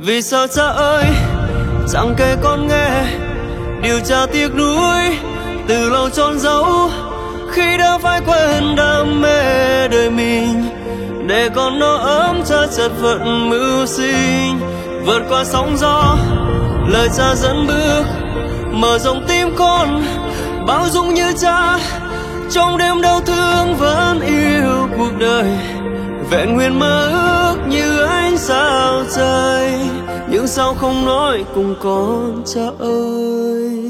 Vì sao cha ơi chẳng kể con nghe điều cha tiếc nuối từ lâu trôn giấu, khi đã phải quên đam mê đời mình để con nó ấm cha chật vật mưu sinh. Vượt qua sóng gió lời cha dẫn bước, mở rộng tim con bao dung như cha. Trong đêm đau thương vẫn yêu cuộc đời, vẹn nguyên mơ ước như ánh sao trời. Nhưng sao không nói cùng con cha ơi.